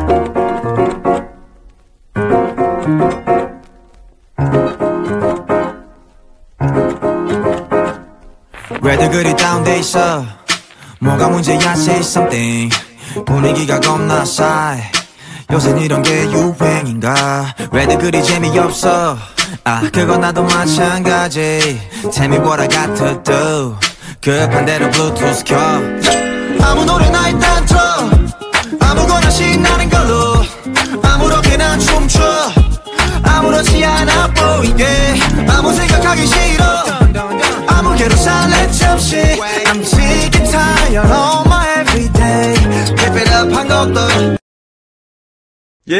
왜들 그리 다운돼 있어 뭐가 문제야 say something 분위기가 겁나 싸해 요샌 이런 게 유행인가 왜들 그리 재미없어 그건 나도 마찬가지 Tell me what I got to do 급한 대로 블루투스 켜 아무 노래나 일단 틀어 아무거나 신나는 걸로 아무렇게나 춤춰 아무렇지 않아 보이게 아무 생각하기 싫어 아무개로 살래 잠시 I'm sick and tired of my everyday Keep it up 한 것도